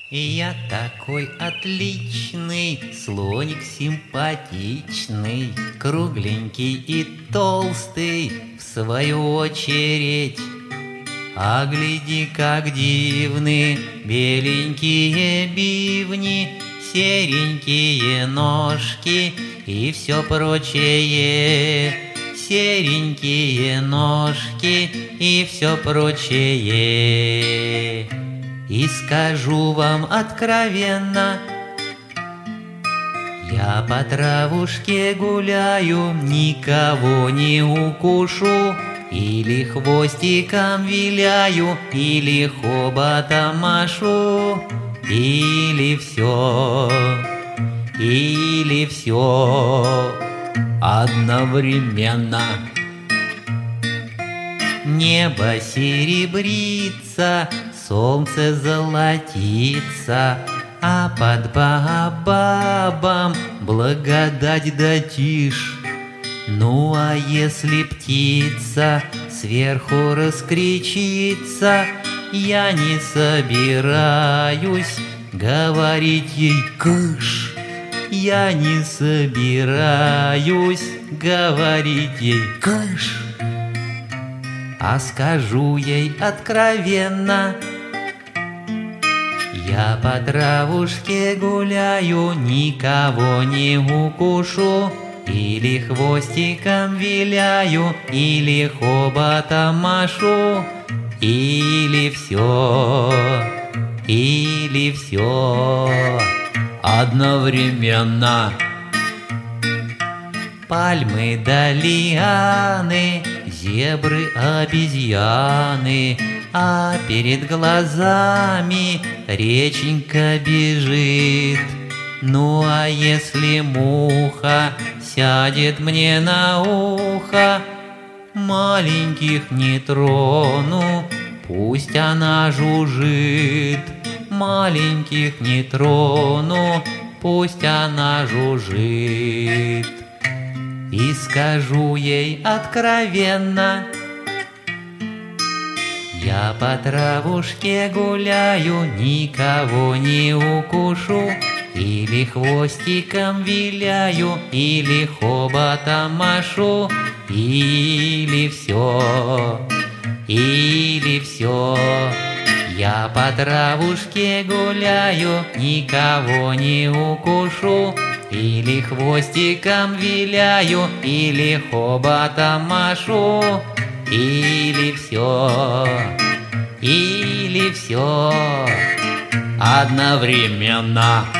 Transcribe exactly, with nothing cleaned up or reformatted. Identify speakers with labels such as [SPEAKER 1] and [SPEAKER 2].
[SPEAKER 1] Я такой отличный, слоник симпатичный, кругленький и толстый, в свою очередь. А гляди, как дивны беленькие бивни, серенькие ножки и все прочее. Серенькие ножки и все прочее. И скажу вам откровенно, я по травушке гуляю, никого не укушу, или хвостиком виляю, или хоботом машу, или все, или все одновременно. Небо серебрится, солнце золотится, а под баобабом благодать да тишь. Ну а если птица сверху раскричится, я не собираюсь говорить ей «кыш». Я не собираюсь говорить ей «кыш», а скажу ей откровенно: я по травушке гуляю, никого не укушу, или хвостиком виляю, или хоботом машу, или все, или все одновременно. Пальмы да лианы, зебры, обезьяны, а перед глазами реченька бежит. Ну а если муха сядет мне на ухо, маленьких не трону, пусть она жужжит. Маленьких не трону, пусть она жужжит. И скажу ей откровенно: я по травушке гуляю, никого не укушу, или хвостиком виляю, или хоботом машу, или все, или все. Я по травушке гуляю, никого не укушу, или хвостиком виляю, или хоботом машу, или все, или все одновременно.